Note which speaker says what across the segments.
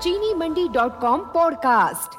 Speaker 1: चीनीमंडी.com podcast.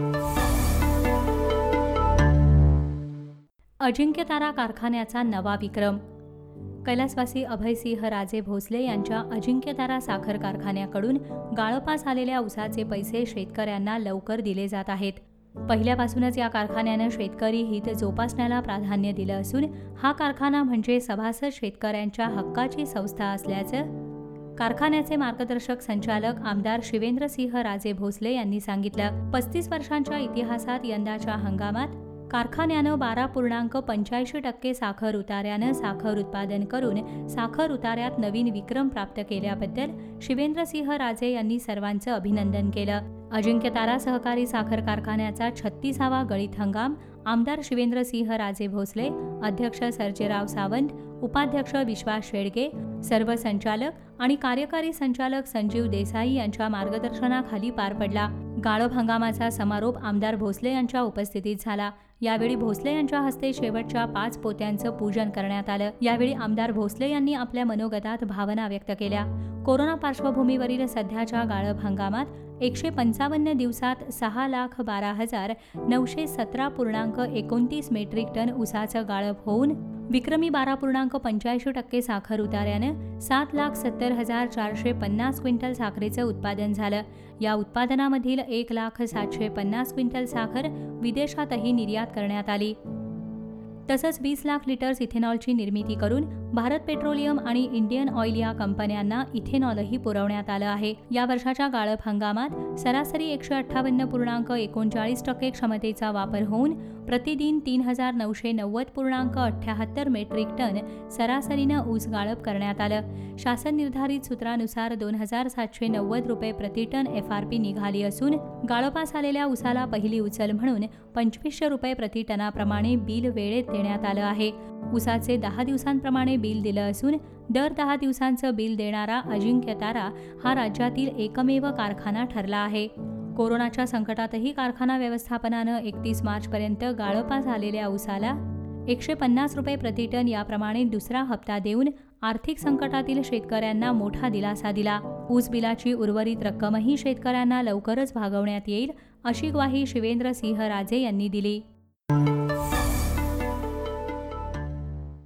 Speaker 2: Ajinkyatara कारखान्याचा नवा विक्रम। कैलासवासी अभयसिंह राजे भोसले यांच्या अजिंक्यतारा साखर कारखान्याकडून गाळपास आलेल्या ऊसाचे पैसे शेतकऱ्यांना लवकर दिले जात आहेत। पहिल्यापासूनच या कारखान्यानं शेतकरी हित जोपासण्याला प्राधान्य दिलं असून हा कारखाना म्हणजे सभासद शेतकऱ्यांच्या हक्काची संस्था असल्याचं कारखान्याचे मार्गदर्शक संचालक आमदार शिवेंद्रसिंह राजे भोसले यांनी सांगितलं। 35 वर्षांच्या इतिहासात यंदाच्या हंगामात कारखान्यानं 12.85% साखर उतार्यानं साखर उत्पादन करून साखर उतार्यात नवीन विक्रम प्राप्त केल्याबद्दल शिवेंद्रसिंह राजे यांनी सर्वांचं अभिनंदन केलं। अजिंक्यतारा सहकारी साखर कारखान्याचा 36वा गळीत हंगाम आमदार शिवेंद्रसिंह राजे भोसले, अध्यक्ष सर्जेराव सावंत, उपाध्यक्ष विश्वास शेळके, सर्व संचालक आणि कार्यकारी संचालक संजीव देसाई यांच्या मार्गदर्शनाखाली पार पडला। गाळप हंगामाचा समारोप आमदार भोसले यांच्या उपस्थितीत झाला। यावेळी भोसले यांच्या हस्ते शेवटच्या 5 पोत्यांचं पूजन करण्यात आलं। यावेळी आमदार भोसले यांनी आपल्या मनोगतात भावना व्यक्त केल्या। कोरोना पार्श्वभूमीवरील सध्याच्या गाळप हंगामात 155 दिवसात 6,12,917.29 मेट्रिक टन ऊसाचं गाळप होऊन विक्रमी 12.85% साखर उतार्यानं 7,70,450 क्विंटल साखरेचं उत्पादन झालं। या उत्पादनामधील 1,07,50 क्विंटल साखर विदेशातही निर्यात करण्यात आली। तसंच 20 लाख लिटर्स इथेनॉलची निर्मिती करून भारत पेट्रोलियम आणि इंडियन ऑइल या कंपन्यांना इथेनॉलही पुरवण्यात आलं आहे। या वर्षाच्या गाळप हंगामात सरासरी 158.39% क्षमतेचा वापर होऊन प्रतिदिन 3,990.78 मेट्रिक टन सरासरीनं ऊस गाळप करण्यात आलं। शासन निर्धारित सूत्रानुसार 2,790 रुपये प्रति टन FRP निघाली असून गाळपास आलेल्या ऊसाला पहिली उचल म्हणून 2,500 रुपये प्रति टनाप्रमाणे बिल वेळेत देण्यात आलं आहे। ऊसाचे 10 दिवसांप्रमाणे बिल दिलं असून दर 10 दिवसांचं बिल देणारा अजिंक्यतारा हा राज्यातील एकमेव कारखाना ठरला आहे। कोरोनाच्या संकटातही कारखाना व्यवस्थापनानं 31 मार्चपर्यंत गाळपास आलेल्या ऊसाला 150 रुपये प्रति टन याप्रमाणे दुसरा हप्ता देऊन आर्थिक संकटातील शेतकऱ्यांना मोठा दिलासा दिला। ऊस बिलाची उर्वरित रक्कमही शेतकऱ्यांना लवकरच भागवण्यात येईल, अशी ग्वाही शिवेंद्रसिंह राजे यांनी दिली।